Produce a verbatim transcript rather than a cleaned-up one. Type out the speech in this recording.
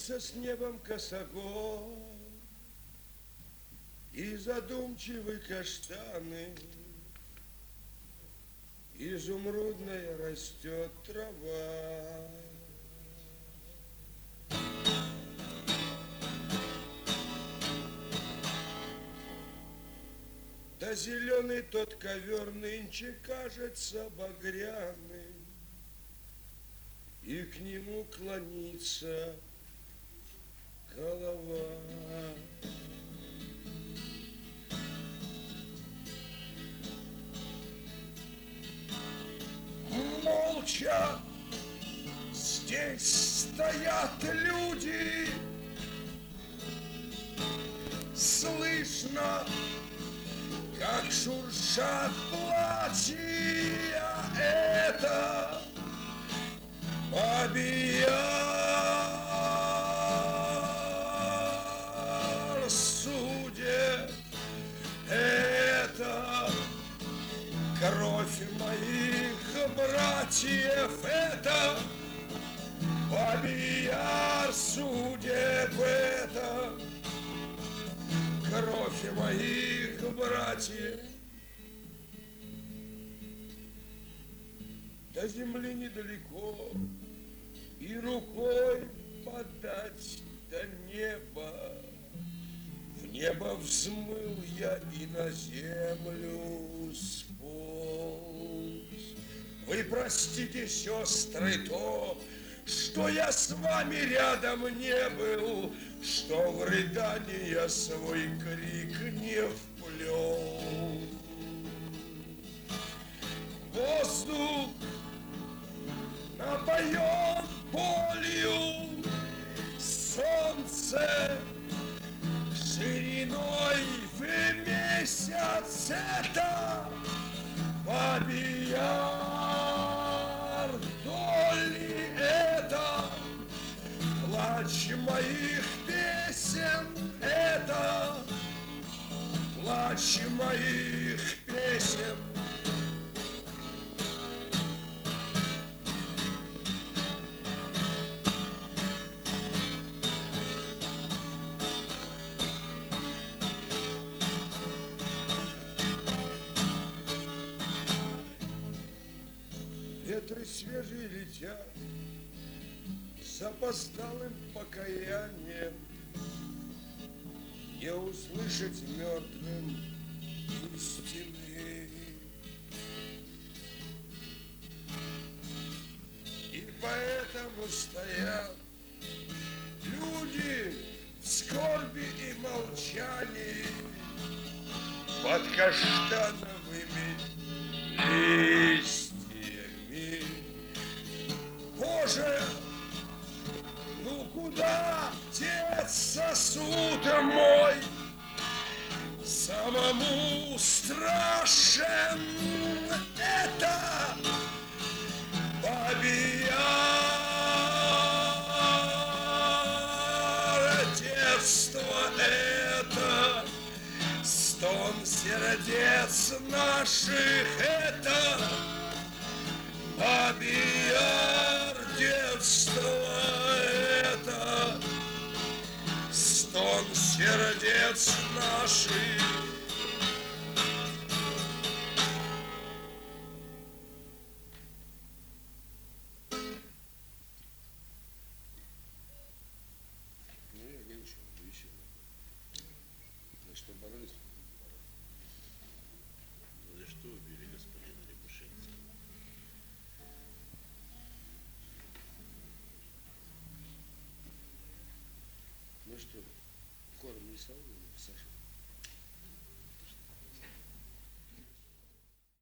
Сходятся с небом косогор и задумчивые каштаны. Изумрудная растет трава. Да зеленый тот ковер нынче кажется багряным, и к нему клонится голова. Молча здесь стоят люди, слышно, как шуршат платья. Это Бабий Яр судеб, это кровь моих братьев, это Бабий Яр судеб, это кровь моих братьев. До земли недалеко, и рукой подать до неба. В небо взмыл я и на землю сполз. Вы простите, сестры, то, что я с вами рядом не был, что в рыдание свой крик не вплел. Воздух напоен болью, солнце шириной в месяц, это Бабий Яр доли, это плач моих песен, это плач моих песен. Ветры свежие летят с опосталым покаянием, не услышать мертвым истины. И поэтому стоят люди в скорби и молчании под каштановыми листьями. Боже, ну куда деться суд мой? Самому страшен это Бабий Яр, детство это стон сердец наших, это Бабий Яр, детство это стон сердец наших. Ну что, корм не солоный, Саша?